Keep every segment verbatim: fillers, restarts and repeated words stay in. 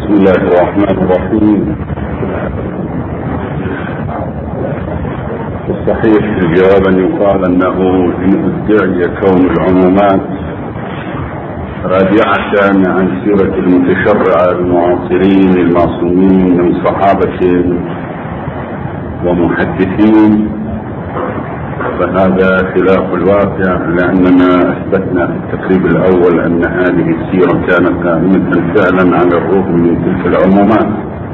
بسم الله الرحمن الرحيم. الصحيح في الجواب أن يقال أنه إن ادعي كون العمومات راجعة عن سيرة المتشرعة المعاصرين المعصومين من صحابة ومحدثين فهذا خلاف الواقع، لأننا أثبتنا في التقريب الأول أن هذه السيرة كانت قائمة فعلا على الرغم من تلك العمومات.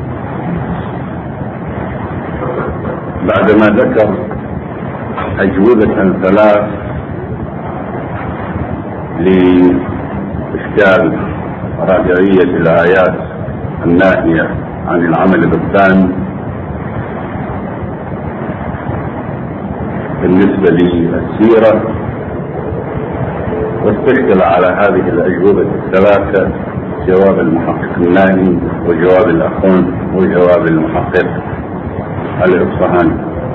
بعدما ذكر أجوبة ثلاث لإشكال راجعية الآيات الناهية عن العمل بالثاني بالنسبة للسيرة، واستشكل على هذه الأجوبة الثلاثة جواب المحقق الناهي وجواب الأخون وجواب المحقق الإصفهاني.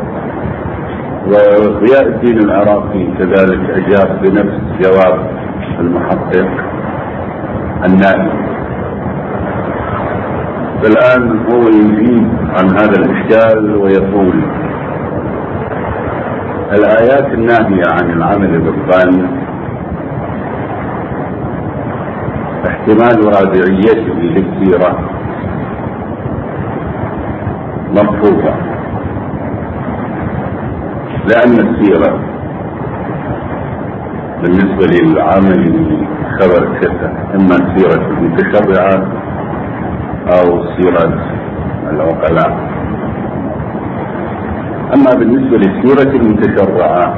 وضياء الدين العراقي كذلك أجاب بنفس جواب المحقق الناهي. فالآن هو يجيب عن هذا الإشكال ويقول: الآيات الناهية عن العمل بالظن احتمال راجعيته للسيرة مرفوضة، لأن السيرة بالنسبة للعمل بخبر الثقة إما سيرة المتشرعة أو سيرة العقلاء. أما بالنسبة للسيرة المتشرعة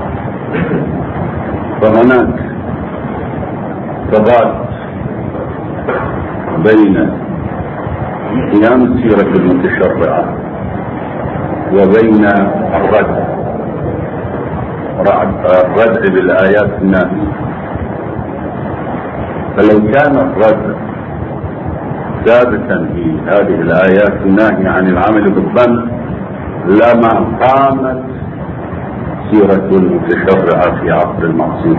فهناك تضاد بين قيام السيرة المتشرعة وبين الرد الرد بالآيات الناهية. فلو كان الرد ثابتا في هذه الآيات الناهية عن العمل بالظن لما قامت سيرة المتشرعة في عصر المعصوم.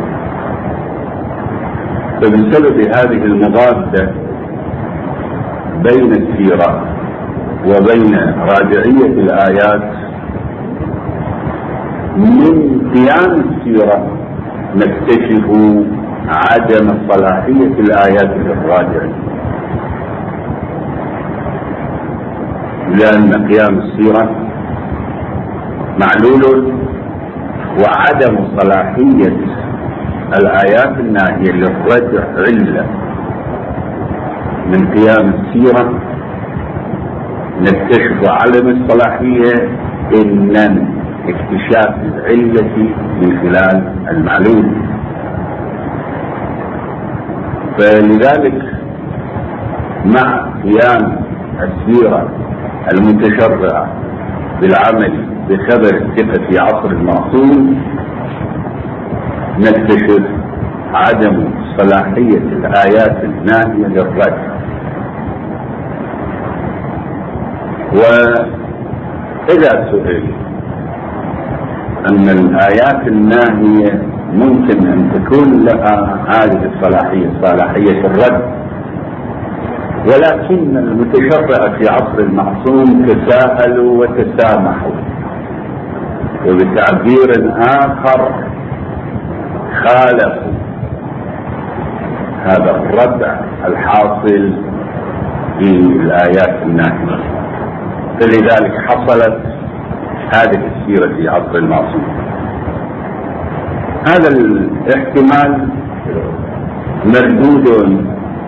فبسبب هذه المضادة بين السيرة وبين راجعية الآيات من قيام السيرة نكتشف عدم صلاحية الآيات للراجع، لأن قيام السيرة معلول وعدم صلاحية الآيات الناهية للرجع علة. من قيام السيرة نكتشف عدم الصلاحية إن اكتشاف العلة من خلال المعلول. فلذلك مع قيام السيرة المتشرعة بالعمل بخبر الثقة في عصر المعصوم نكتشف عدم صلاحية الآيات الناهية للرد. وإذا سئل أن الآيات الناهية ممكن أن تكون لها هذه الصلاحية صلاحية الرد، ولكن المتشرع في عصر المعصوم تساهلوا وتسامحوا، وبتعبير آخر خالفوا هذا الردع الحاصل في الآيات الناهية. فلذلك حصلت هذه السيرة في عصر المعصوم. هذا الاحتمال مردود،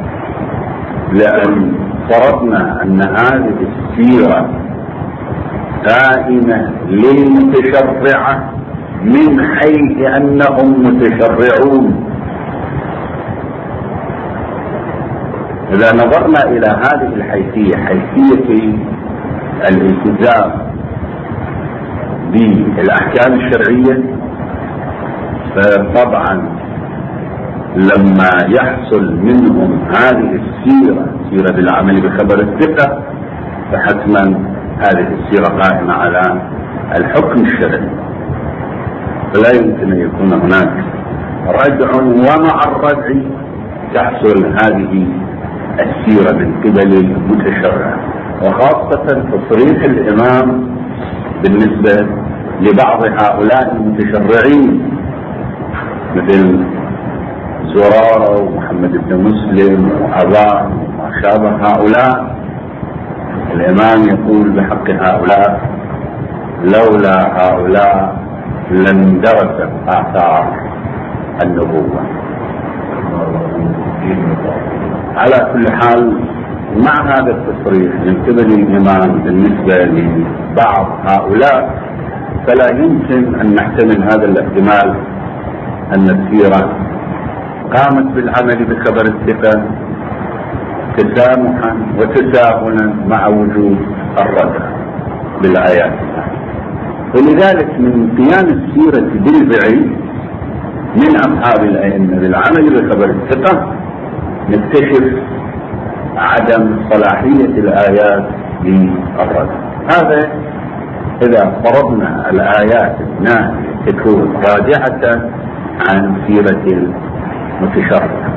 لأن فرضنا أن هذه السيرة قائمة للمتشرعة من حيث أنهم متشرعون. إذا نظرنا إلى هذه الحيثية، حيثية الالتزام بالأحكام الشرعية، فطبعا لما يحصل منهم هذه السيرة سيرة العمل بخبر الثقة فحتما هذه السيرة قائمة على الحكم الشرعي، فلا يمكن أن يكون هناك ردع، ومع الردع تحصل هذه السيرة من قبل المتشرع، وخاصة تصريح الإمام بالنسبة لبعض هؤلاء المتشرعين مثل زرارة ومحمد بن مسلم وأبان وما شابه هؤلاء. الإمام يقول بحق هؤلاء: لولا هؤلاء لاندرست آثار النبوة. على كل حال، مع هذا التصريح من قبل الإمام بالنسبة لبعض هؤلاء، فلا يمكن أن نحتمل هذا الاحتمال أن السيرة قامت بالعمل بخبر الثقة تسامحا وتساهلا مع وجود الردع بالآيات. ولذلك من قيام السيرة بالفعل من أصحاب الأئمة بالعمل بخبر الثقة نكتشف عدم صلاحية الآيات للردع. هذا إذا فرضنا الآيات الناهية تكون راجعة عن سيرة المتشرع.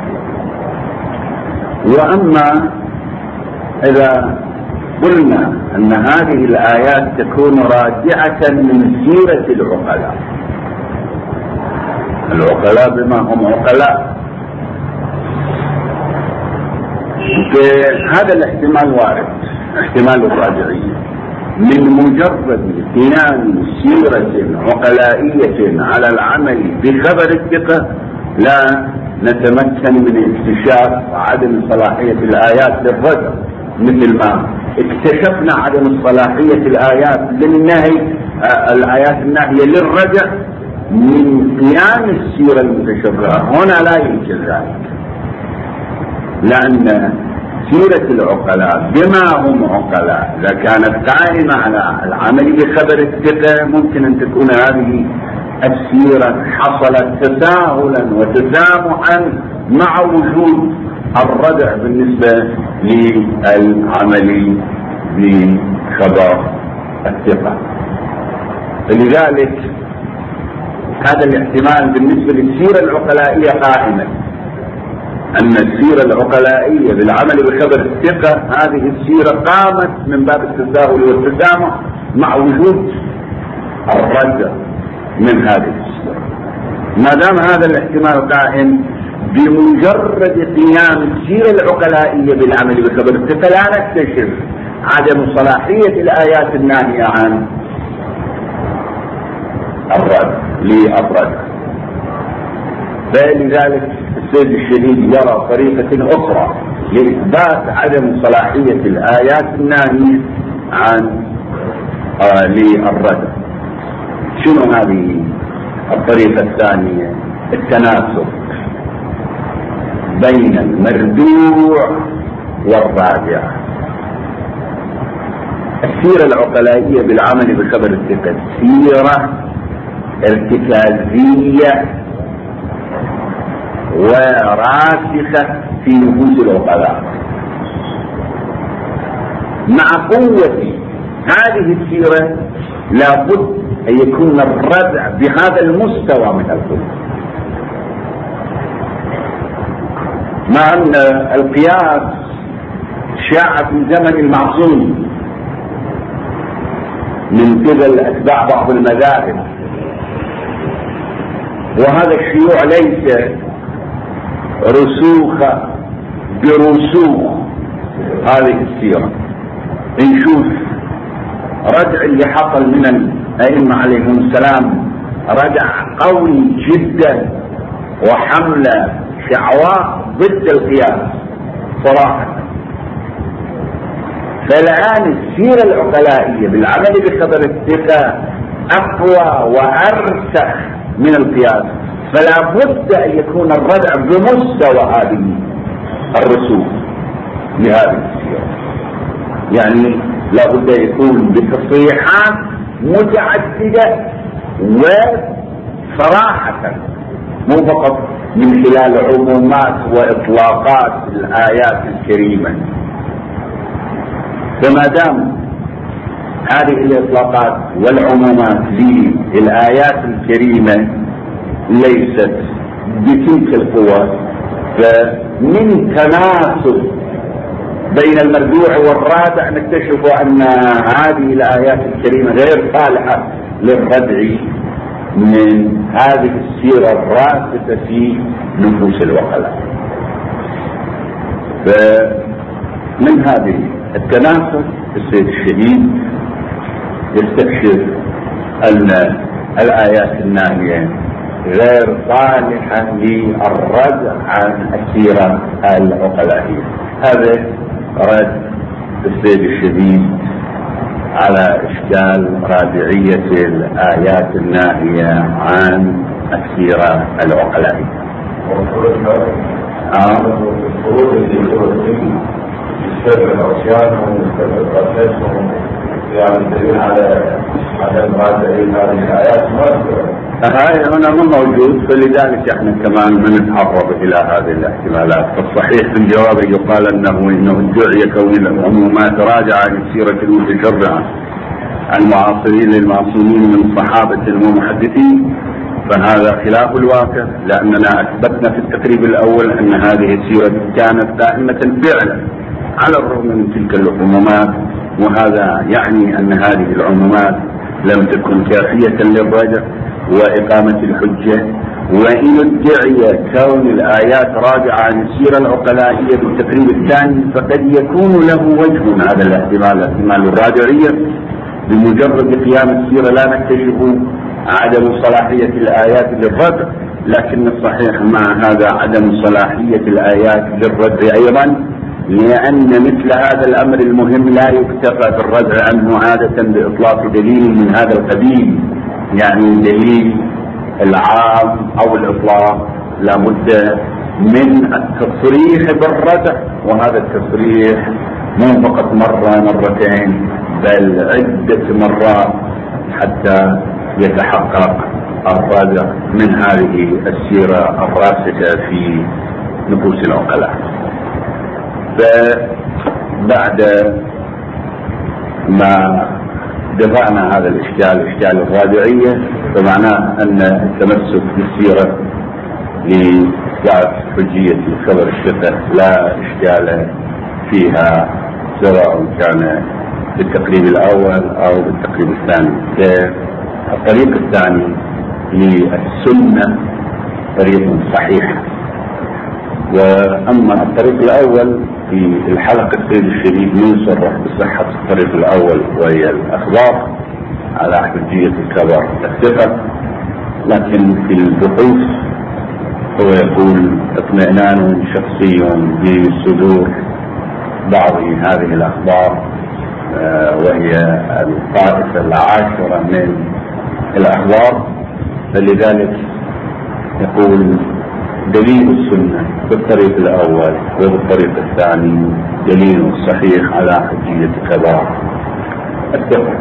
وأما إذا قلنا أن هذه الآيات تكون راجعة من سيرة العقلاء، العقلاء بما هم عقلاء، هذا الاحتمال وارد، احتمال الراجعية. من مجرد قيام سيرة عقلائية على العمل بخبر الثقة لا نتمكن من اكتشاف عدم صلاحية الآيات للرجع، مثل ما اكتشفنا عدم صلاحية الآيات للنهي، الآيات الناهية للرجع من قيام السيرة المتشرعة. هنا لا يمكن ذلك، لأن سيرة العقلاء بما هم عقلاء إذا كانت قائمة على العمل بخبر الثقة ممكن أن تكون هذه السيرة حصلت تساهلا وتسامحا مع وجود الردع بالنسبة للعمل بخبر الثقة. فلذلك هذا الاحتمال بالنسبة للسيرة العقلائية قائمة، أن السيرة العقلائية بالعمل بخبر الثقة هذه السيرة قامت من باب التساهل والتسامح مع وجود الردع من هذه السيرة. ما دام هذا الاحتمال قائم، بمجرد قيام السيرة العقلائية بالعمل بخبر الثقة لا نكتشف عدم صلاحية الآيات الناهية عن الرد للردع. فلذلك السيد الشديد يرى طريقة أخرى لإثبات عدم صلاحية الآيات الناهية عن آه للردع. شنو هذه الطريقة الثانية؟ التناسب بين المردوع والراجع. السيرة العقلائية بالعمل بخبر الثقة سيرة ارتكازية وراسخة في نفوس العقلاء. مع قوة هذه السيرة لابد أن يكون الردع بهذا المستوى من القوة، مع أن القياس شاع في زمن المعصوم من قبل أتباع بعض المذاهب، وهذا الشيوع ليس رسوخ برسوخ هذه السيرة. نشوف ردع اللي حصل من الأئمة عليهم السلام ردع قوي جدا وحملة شعواء ضد القياس صراحة. فالآن السيرة العقلائية بالعمل بخبر الثقة أقوى وأرسخ من القياس، فلا بد أن يكون الردع بمستوى هذه الرسوخ لهذه السيرة. يعني لا بد أن يكون بتصريحات متعددة وصراحة، مو فقط من خلال عمومات وإطلاقات الآيات الكريمة. فما دام هذه الإطلاقات والعمومات للآيات الكريمة ليست بتلك القوة، فمن تناسب بين المرجوع والرادع نكتشف أن هذه الآيات الكريمة غير صالحة للردع من هذه السيرة الراسخة في نفوس العقلاء. فمن هذه التناسق السيد الشهيد يستكشف أن الآيات الناهية غير صالحة للردع عن السيرة العقلائية. هذا رد السيد الشهيد على إشكال رادعية الآيات الناهية عن السيرة العقلائية. الخروج اللي يكون يستبع العصيان ويستبع يعني دليل على عدم رادعية هذه الآيات مؤثرة. هاي هنا مو موجود، فلذلك احنا كمان ما نتعرض الى هذه الاحتمالات. فالصحيح في الجواب يقال انه انه ادعي كون العمومات راجعه للسيره المتشرعه المعاصرين للمعصومين من صحابه ومحدثين، فهذا خلاف الواقع، لاننا اثبتنا في التقريب الاول ان هذه السيره كانت دائمه فعلا على الرغم من تلك العمومات، وهذا يعني ان هذه العمومات لم تكن كافيه للرجع وإقامة الحجة. وإن ادعي كون الآيات راجعة عن السيرة العقلائية بالتقريب الثاني فقد يكون له وجه هذا الاحتمال، احتمال الراجعية بمجرد قيام السيرة لا نكتشف عدم صلاحية الآيات للردع، لكن الصحيح مع هذا عدم صلاحية الآيات للردع أيضا، لأن مثل هذا الأمر المهم لا يكتفى بالردع عنه عادة بإطلاق دليل من هذا القبيل، يعني دليل العام أو الإطلاق لابد من التصريح بالردع، وهذا التصريح مو فقط مرة مرتين بل عدة مرات حتى يتحقق الردع من هذه السيرة الراسخة في نفوس العقلاء. فبعد ما دفعنا هذا الاشكال اشكال الرادعية، فمعناه ان التمسك بالسيرة لإثبات حجية خبر الشفة لا اشكال فيها سواء كان بالتقريب الاول او بالتقريب الثاني. الطريق الثاني للسنة طريق صحيح، واما الطريق الاول في الحلقة السيد الشريف يصرح بصحة الطريق الاول وهي الاخبار على حجية الخبر الثقة، لكن في البحوث هو يقول اطمئنان شخصي بصدور بعض هذه الاخبار وهي الطائفة العاشرة من الاخبار، فلذلك يقول دليل السنة بالطريق الأول وبالطريق الثاني دليل صحيح على حجية خبر الثقة.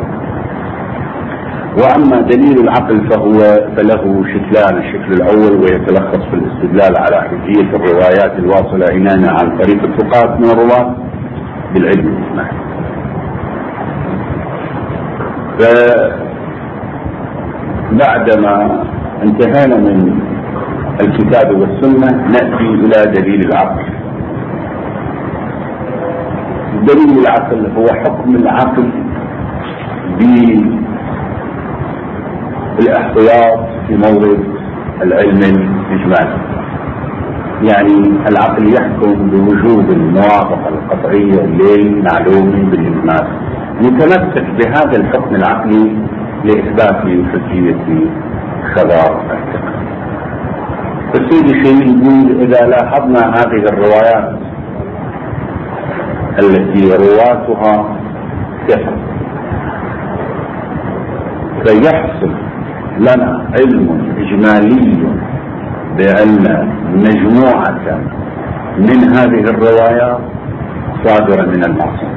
وأما دليل العقل فهو فله شكلان، الشكل الأول ويتلخص في الاستدلال على حجية الروايات الواصلة إلينا عن طريق الثقات من الرواة بالعلم والإجماع. فبعدما انتهينا من الكتاب والسنة نأتي إلى دليل العقل. دليل العقل هو حكم العقل بالاحتياط في مورد العلم الإجمالي، يعني العقل يحكم بوجوب الموافقة القطعية للمعلوم بالإجمال، يتمسك بهذا الحكم العقلي لإثبات حجية خبر الثقة. السيد الشيخ يقول إذا لاحظنا هذه الروايات التي رواتها ثقة فيحصل لنا علم إجمالي بأن مجموعة من هذه الروايات صادرة من المعصوم.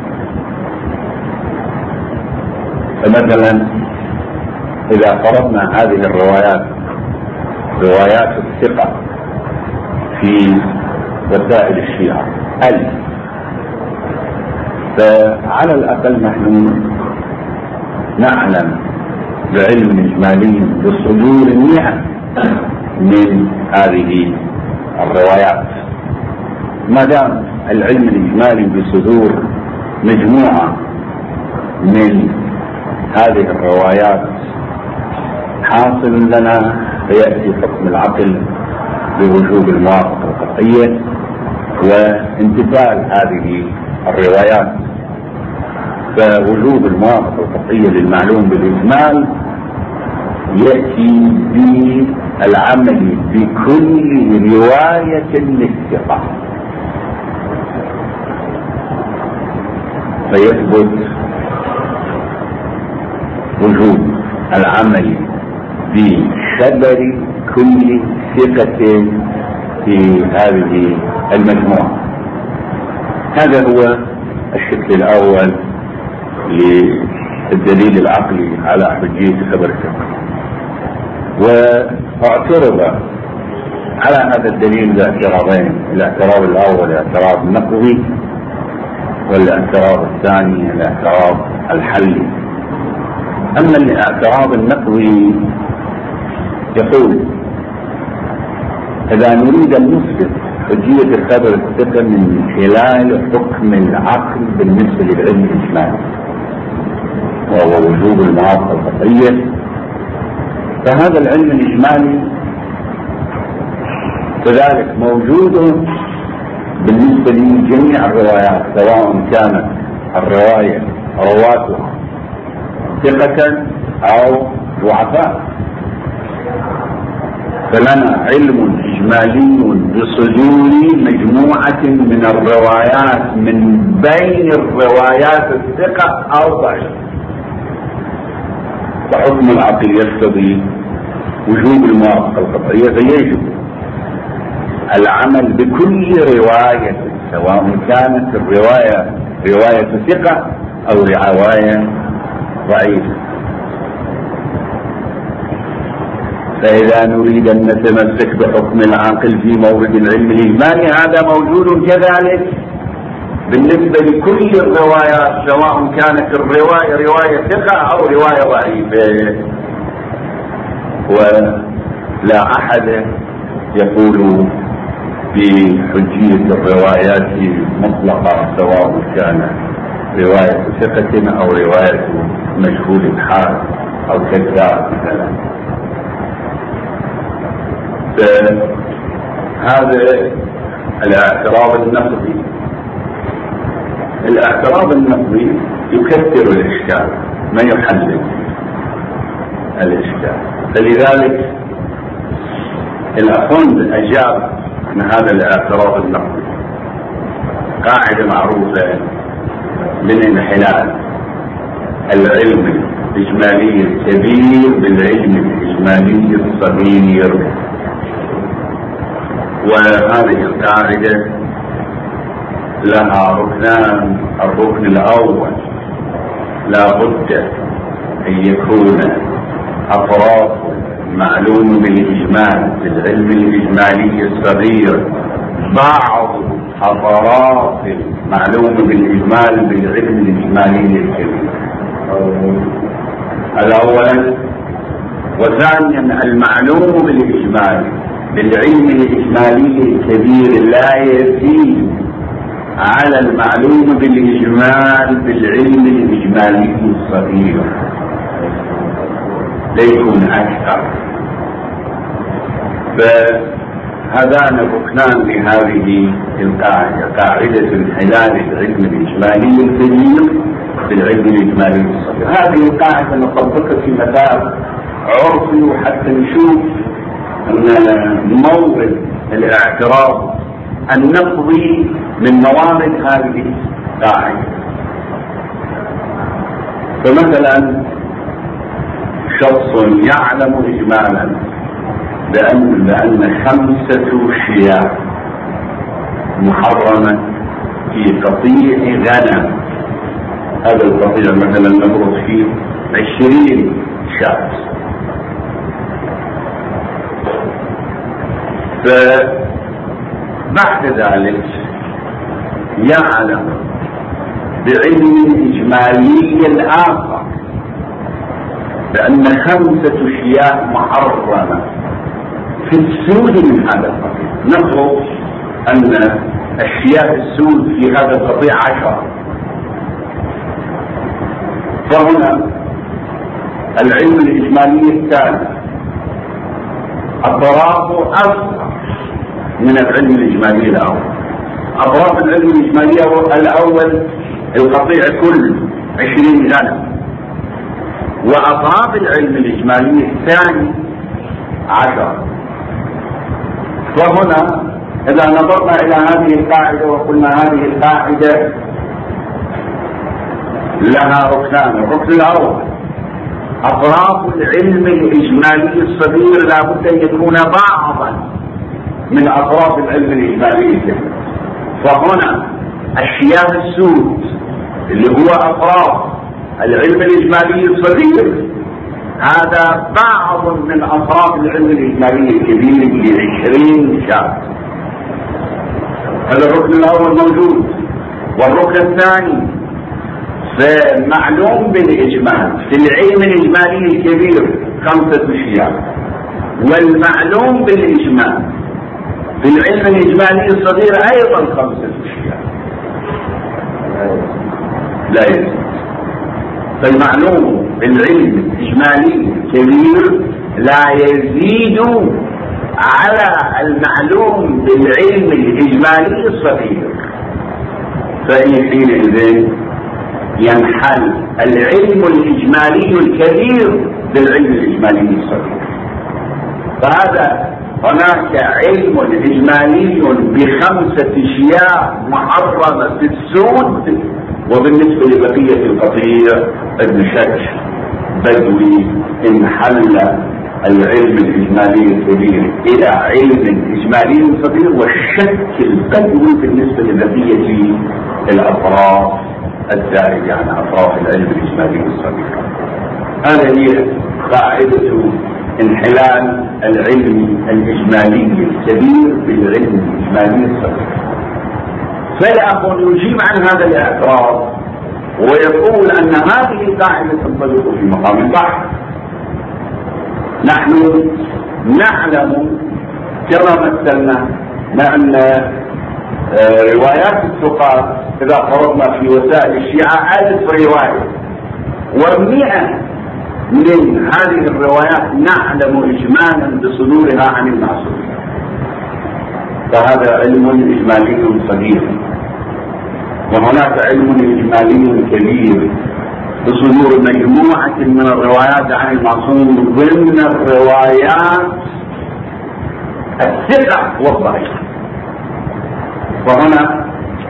فمثلا إذا فرضنا هذه الروايات روايات الثقة في وسائل الشيعة ألف، فعلى الأقل نحن نعلم بعلم إجمالي بصدور مئة من هذه الروايات، ما دام العلم الإجمالي بصدور مجموعة من هذه الروايات حاصل لنا، فيأتي حكم العقل بوجوب الموافقة القطعية وانتفاء هذه الروايات. فوجوب الموافقة القطعية للمعلوم بالإجمال يأتي بالعمل بكل رواية للثقة، فيثبت وجوب العمل بخبر كل ثقة في هذه المجموعة. هذا هو الشكل الأول للدليل العقلي على حجية خبر الثقة. واعترض على هذا الدليل باعتراضين: الاعتراض الأول الاعتراض النقضي، والاعتراض الثاني الاعتراض الحلي. أما الاعتراض النقضي يقول: إذا نريد أن نثبت حجية خبر الثقة من خلال حكم العقل بالنسبة للعلم الإجمالي وهو وجوب الموافقة القطعية، فهذا العلم الإجمالي كذلك موجود بالنسبة لجميع الروايات، سواء كانت الرواية رواتها ثقة أو ضعفاء. فلنا علم إجمالي بصدور مجموعة من الروايات من بين الروايات الثقة أو ضعيفة، فحكم العقل يقتضي وجوب الموافقة القطعية، فيجب العمل بكل رواية سواء كانت الرواية رواية ثقة أو رواية ضعيفة. فإذا نريد أن نتمسك بحكم العاقل في مورد العلم الإجمالي هذا موجود كذلك بالنسبة لكل الروايات سواء كانت الرواية رواية ثقة أو رواية ضعيفة، ولا أحد يقول بحجية الروايات مطلقة سواء كان رواية ثقة أو رواية مجهول الحال أو كذاب مثلا. هذا الاعتراض النقدي. الاعتراض النقدي يكثر الإشكال ما يحلل الإشكال، فلذلك الأخوند أجاب عن هذا الاعتراض النقدي قاعدة معروفة بالانحلال: العلم الإجمالي الكبير بالعلم الإجمالي الصغير. وهذه القاعدة لها ركنان: الركن الأول لا بد أن يكون أطراف معلوم بالإجمال بالعلم الإجمالي الصغير بعض أطراف معلوم بالإجمال بالعلم الإجمالي الكبير. هذا أولا. وثانيا المعلوم بالإجمال بالعلم الإجمالي الكبير لا يزيد على المعلوم بالإجمال بالعلم الإجمالي الصغير، لا يكون أكثر. فهذان الركنان لهذه القاعدة: قاعدة انحلال العلم الإجمالي الكبير بالعلم الإجمالي الصغير. هذه القاعدة نطبقها في مثال عرفي وحتى نشوف أن مورد الاعتراض النقضي من موارد هذه القاعدة. فمثلا شخص يعلم إجمالا بأن, بأن خمسة شياه محرمة في قطيع غنم. هذا القطيع مثلا نفرض فيه عشرين شاة، فبعد ذلك يعلم بعلم إجمالي آخر بأن خمسة شياه محرمة في السود من هذا القطيع. نفرض أن الشياه السود في هذا القطيع عشرة. فهنا العلم الإجمالي الثالث أطرافه أصغر من العلم الإجمالي الأول. أطراف العلم الإجمالي الأول القطيع كله عشرين غنم، وأطراف العلم الإجمالي الثاني عشرة. فهنا إذا نظرنا إلى هذه القاعدة وقلنا هذه القاعدة لها ركنان. الركن الأول أطراف العلم الإجمالي الصغير لا بد أن يكون بعضا من أطراف العلم الإجمالي الكبير. فهنا الشياه السود اللي هو أطراف العلم الإجمالي الصغير هذا بعض من أطراف العلم الإجمالي الكبير بعشرين شاب. هذا الركن الأول موجود. والركن الثاني فمعلوم بالإجمال في العلم الإجمالي الكبير خمسة أشياء، والمعلوم بالإجمال في العلم الإجمالي الصغير أيضا خمسة أشياء لا يزيد. فالمعلوم بالعلم الإجمالي الكبير لا يزيد على المعلوم بالعلم الإجمالي الصغير. فإن حينئذ ينحل العلم الإجمالي الكبير بالعلم الإجمالي الصغير. فهذا هناك علم إجمالي بخمسة أشياء محرمة في السود، وبالنسبة لبقية القطيع النشج بدوي انحل العلم الإجمالي الكبير إلى علم إجمالي صغير، والشك البدوي بالنسبة لبقية الأطراف الزائدة عن أطراف العلم الإجمالي الصغير. هذه هي قاعدة انحلال العلم الإجمالي الكبير بالعلم الإجمالي الصغير. فالأخ يجيب عن هذا الاعتراض ويقول أن هذه القاعدة تنطبق في مقام البحث. نحن نعلم كما مثلنا بأن روايات الثقات إذا فرضنا في وسائل الشيعة ألف رواية، ومئة من هذه الروايات نعلم إجمالا بصدورها عن المعصوم. فهذا علم إجمالي صغير. وهناك علم إجمالي كبير بصدور مجموعة من الروايات عن المعصوم ضمن الروايات الثقة والضعيفة. وهنا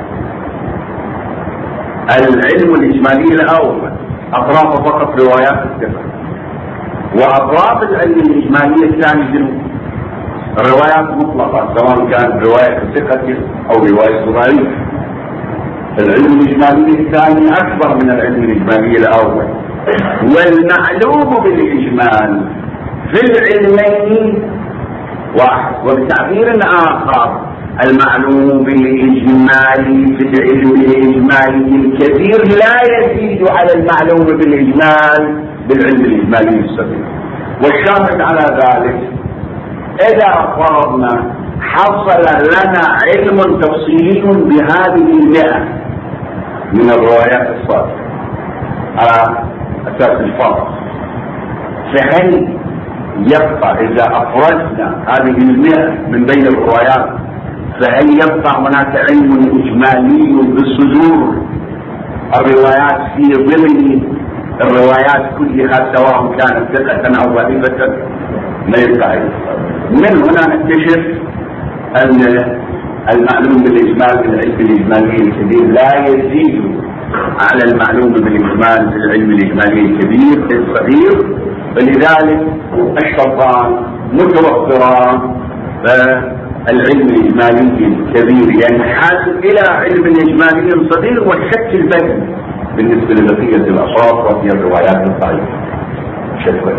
العلم الإجمالي الأول أطراف فقط روايات الثقة، وأطراف العلم الإجمالي الثاني جنوب روايات مطلقة سواء كانت رواية ثقة أو رواية ضعيفة. العلم الإجمالي الثاني أكبر من العلم الإجمالي الأول. والمعلوم بالإجمال في العلمين واحد، وبتعبير آخر المعلوم بالإجمالي في العلم الإجمالي الكثير لا يزيد على المعلوم بالإجمال بالعلم الإجمالي الصغير. والشاهد على ذلك إذا فرضنا حصل لنا علم تفصيلي بهذه المئة من الروايات الصادقة على أساس الفرض، فهل يبقى إذا أفرزنا هذه المئة من بين الروايات فهل يبقى هناك علم إجمالي بالصدور الروايات في ضمن الروايات كلها سواء كانت ثقة أو ضعيفة؟ ما يبقى. من هنا نكتشف أن المعلوم بالإجمال في العلم الإجمالي الكبير لا يزيد على المعلوم بالإجمال في العلم الإجمالي الكبير الصغير، فلذلك الشرطان متوفران، فالعلم الإجمالي الكبير ينحاز إلى علم الإجمالي الصغير، والشك البدني بالنسبة لبقية الأطراف وهي الروايات الضعيفة شكوى.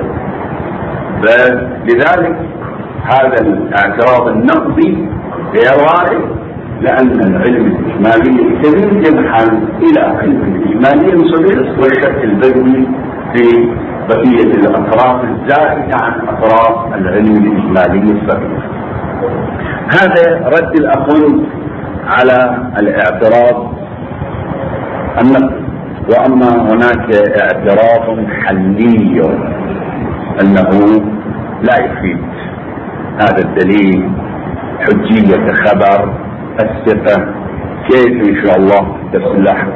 فلذلك هذا الاعتراض النقدي غير وارد، لأن العلم الإجمالي الكبير ينحل إلى علم الإجمالي الصغير، والشك البدني في بقية الأطراف الزائدة عن أطراف العلم الإجمالي الصغير. هذا رد الأخ على الاعتراض النقلي. واما هناك اعتراض حلي انه لا يفيد هذا الدليل حجية خبر الثقة، كيف ان شاء الله تفصيل لاحقا.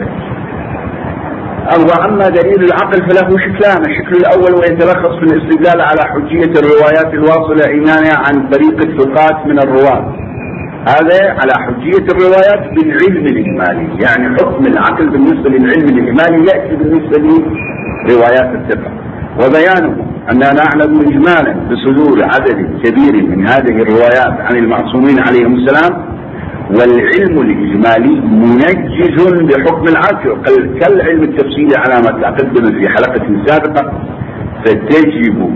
واما دليل العقل فله شكلان: الشكل الاول ويتلخص في الاستدلال على حجية الروايات الواصلة ايمانها عن طريق الثقات من الرواة، هذا على حجية الروايات بالعلم الاجمالي، يعني حكم العقل بالنسبة للعلم الاجمالي يأتي بالنسبة لروايات الثقة. وبيانه أننا نعلم إجمالا بصدور عدد كبير من هذه الروايات عن المعصومين عليهم السلام، والعلم الإجمالي منجز بحكم العقل كالعلم التفصيلي على ما تقدم في حلقة سابقة، فتجب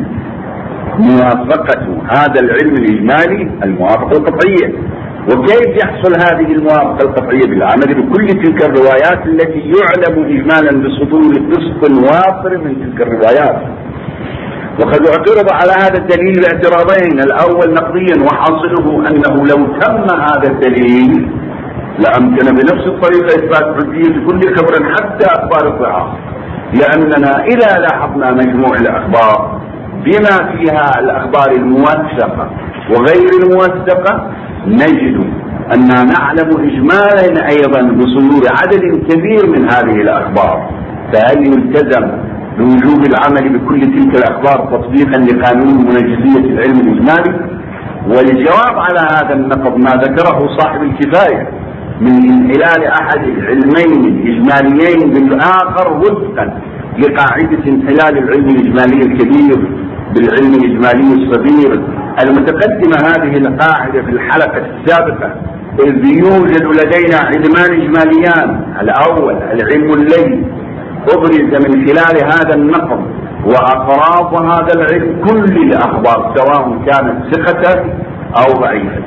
موافقة هذا العلم الإجمالي الموافقة القطعية. وكيف يحصل هذه الموافقة القطعية؟ بالعمل بكل تلك الروايات التي يعلم إجمالا بصدور قسط وافر من تلك الروايات. وقد اعترض على هذا الدليل الاعتراضين: الأول نقضيا، وحاصله أنه لو تم هذا الدليل لأمكن بنفس الطريقة إثبات حجية كل خبر حتى أخبار الضعاف، لأننا إذا لاحظنا مجموع الأخبار بما فيها الأخبار الموثقة وغير الموثقة نجد أننا نعلم إجمالا أيضا بصدور عدد كبير من هذه الأخبار، فهل يلتزم بوجوب العمل بكل تلك الأخبار تطبيقا لقانون منجزية العلم الإجمالي؟ والجواب على هذا النقض ما ذكره صاحب الكفاية من انحلال أحد العلمين الإجماليين بالآخر وفقا لقاعدة انحلال العلم الإجمالي الكبير بالعلم الإجمالي الصغير المتقدمة هذه القاعدة في الحلقة السابقة، إذ يوجد لدينا علمان إجماليان: الأول العلم الذي أبرز من خلال هذا النقض وأطراف هذا العلم كل الأخبار سواء كانت ثقة أو ضعيفة،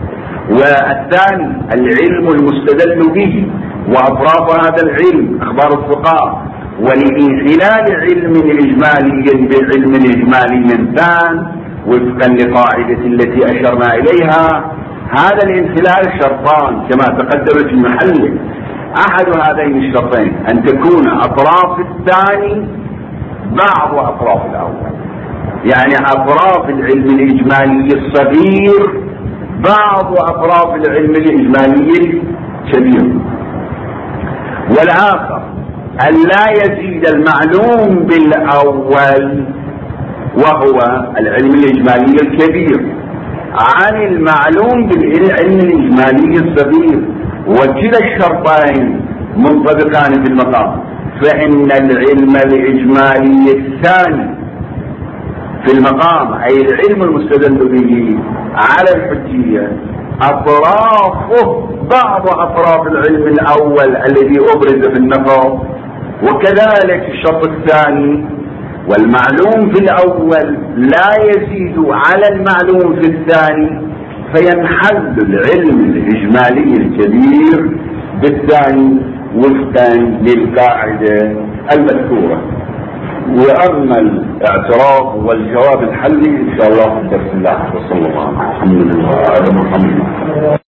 والثاني العلم المستدل به وأطراف هذا العلم أخبار الفقهاء. ولانحلال علم إجمالي بعلم إجمالي ثان وفقا لقاعدة التي أشرنا إليها، هذا الانحلال شرطان كما تقدم في محله: أحد هذين الشرطين أن تكون أطراف الثاني بعض أطراف الأول، يعني أطراف العلم الإجمالي الصغير بعض أطراف العلم الإجمالي الكبير. والآخر أن لا يزيد المعلوم بالأول وهو العلم الإجمالي الكبير عن المعلوم بالعلم الإجمالي الصغير، وكلا الشرطين منطبقان في المقام، فإن العلم الإجمالي الثاني في المقام أي العلم المستدل به على الحجية أطرافه بعض أطراف العلم الأول الذي أبرز في النقض، وكذلك الشرط الثاني والمعلوم في الأول لا يزيد على المعلوم في الثاني، فينحل العلم الإجمالي الكبير بالثاني وفقا للقاعدة المذكورة. وأما الاعتراض والجواب الحلي إن شاء الله في درس الله، وصلى الله على محمد وعلى محمد.